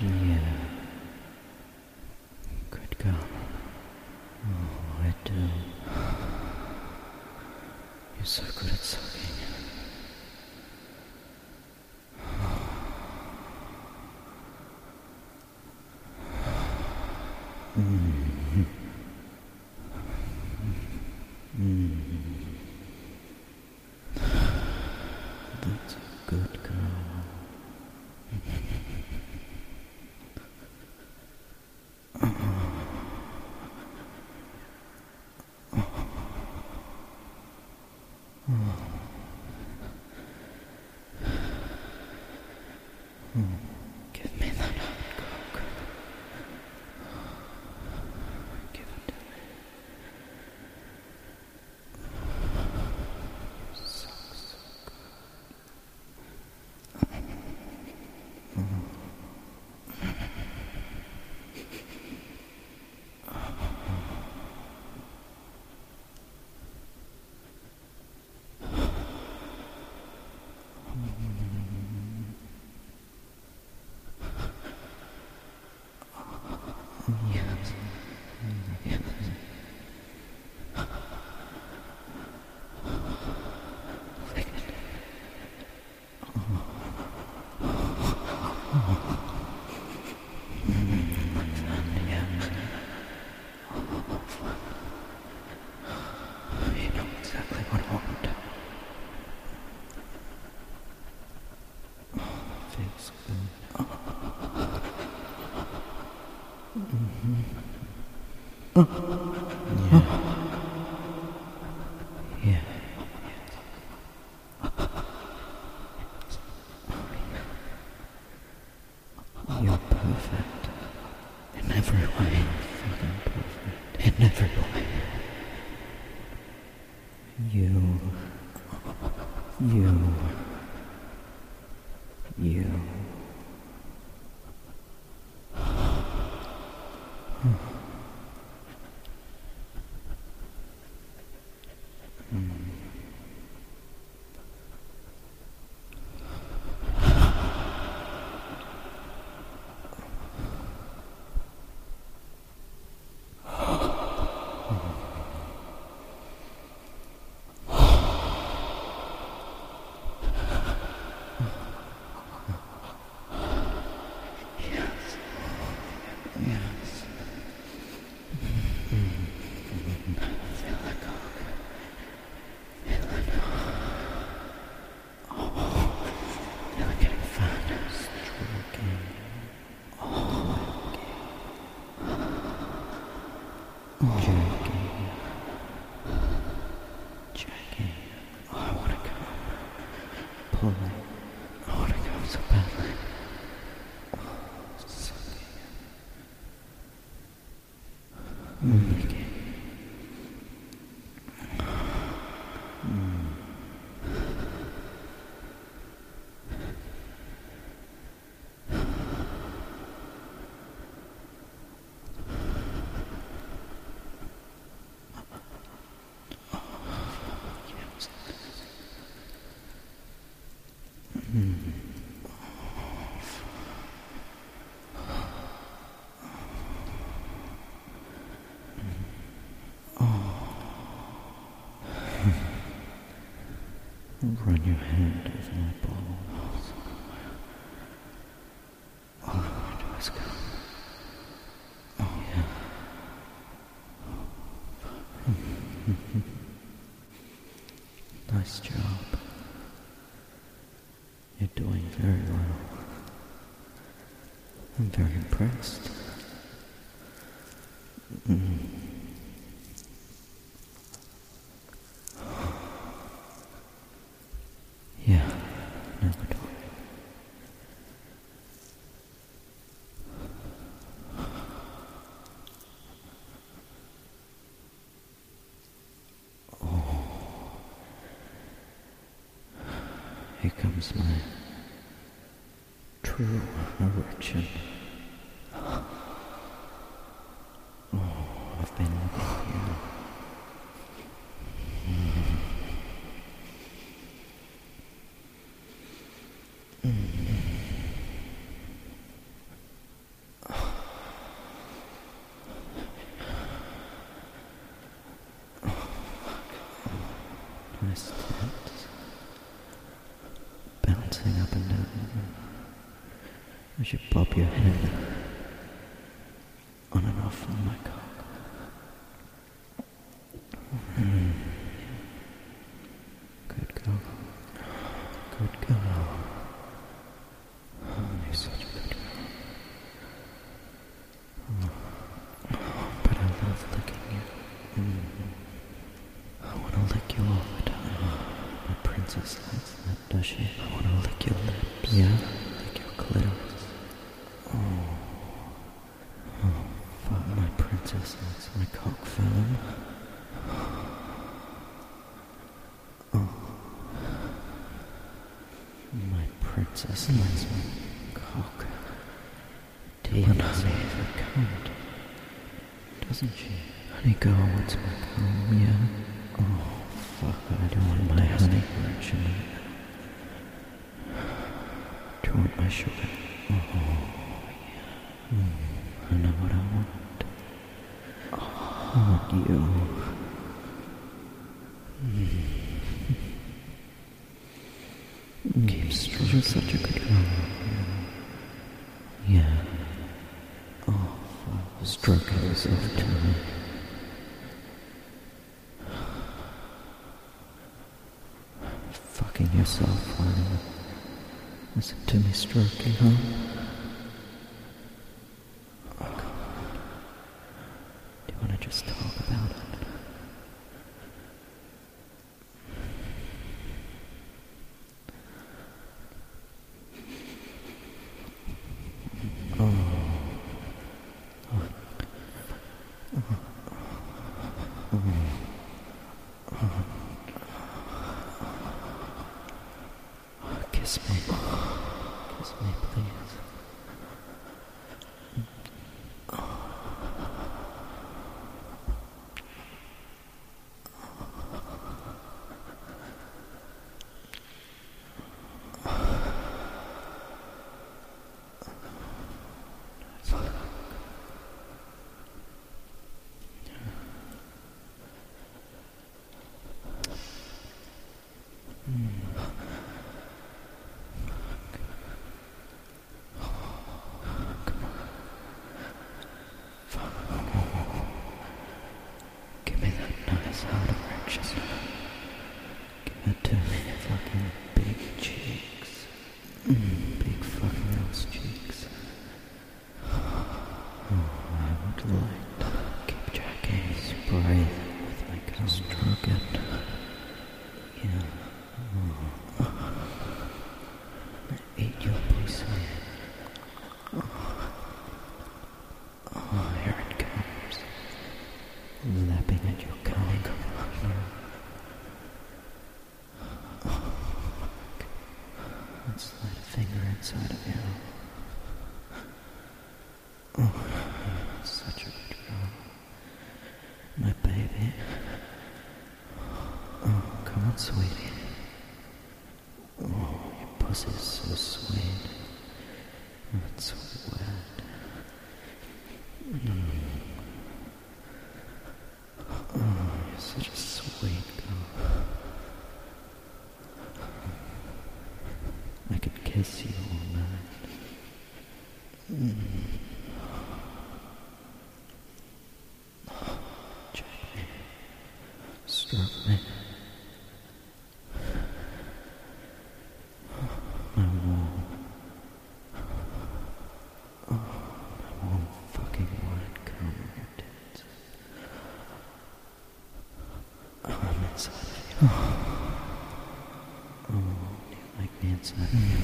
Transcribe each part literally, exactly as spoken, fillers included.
Yeah. Good girl. Oh, I do. You're so good at sucking. Mm-hmm. Mm-hmm. That's a good girl. Give me that hot coke. Give it to me. You suck so good. Yes. Yes. Lick it. And again. You know exactly what I want. Feels good. Mm-hmm. Yeah. Yeah. You're perfect. In every way. Fucking perfect. In every way. You. You. You. Yes. Feel the coke. Feel it. Oh, feel it getting fat. Stroking. Oh, jerking. Jerking. Oh, I want to go. Pulling. I want to go so badly. Sucking. Licking. Run your hand over my balls. All I want to do is go. Oh, yeah. Nice job. You're doing very well. I'm very impressed. Mm. Yeah, now we're talking. Oh. Here comes my true erection. Oh, I've been looking here. bouncing up and down as you bob your head on and off on my cock. Mm. Good girl. Good girl. Oh, you're such a good girl. Oh, but I love licking you. Mm. I want to lick you all the time. My princess likes that, does she? I want to lick your lips. Yeah? Lick your clitoris. Oh. Oh, fuck. My princess likes my cock film. Oh. My princess likes my cock. Deep underneath her cunt. Doesn't she? Honey girl wants my cum, yeah? Oh, fuck, I don't want my honey rich in it. Do you want my sugar? Oh, yeah. Mm, I know what I want. Oh, I want you. Mm. Keep strong. You're such a good girl. Yeah. Oh, fuck. Stroke yourself to me. Fucking yourself while you listen to me stroking, huh? Oh, come on. Do you want to just talk about it? Oh. Oh. Oh. Oh. Oh. Kiss me. Kiss me, please. Give me that nice hard erection. Give it to me, fucking big cheeks. Mm, big fucking ass cheeks. Oh, I would like to keep jacking, spray with my cum, stroke it. Yeah. Oh. Eat your pussy. Oh. Oh, here it comes. Lapping at your cum. Oh, let's slide a finger inside of you. Oh, such a good girl. My baby. Oh, come on, sweetie. Oh, your pussy's so sweet. It's so wet. Mm. Oh, you're such a sweet girl. I could kiss you all night. Mm. Check me. Stroke me. My warm. Oh, my warm fucking white cum on your tits. Oh, I'm inside of you. Oh, do you like me inside of you?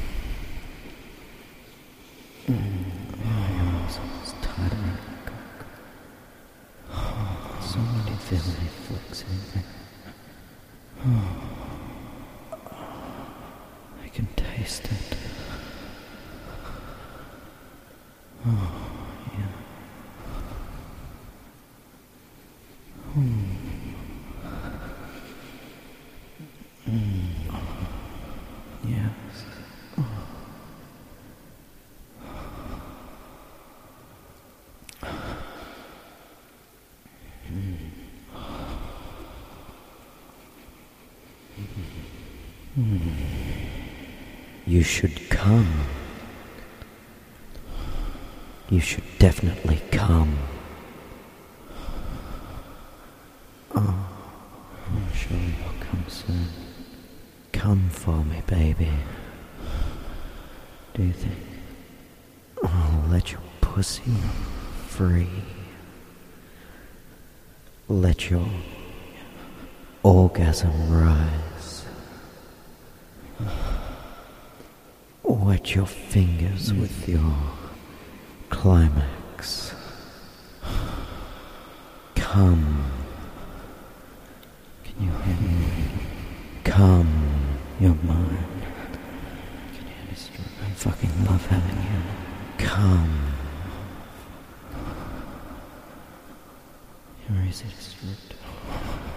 Mm. Oh, your arms almost tight around my cock. Oh, so when you feel me flexing. Oh, I can taste it. Oh, yeah. Mm. Mm. Yes. Oh. Mm. Mm. You should come. You should definitely come. Oh, I'm sure you'll come soon. Come for me, baby. Do you think I'll let your pussy free? Let your orgasm rise. Wet your fingers with your climax. Come. Can you hear me? Come. You're mine. Can you understand? I fucking love having you. Come. You're easy to strip.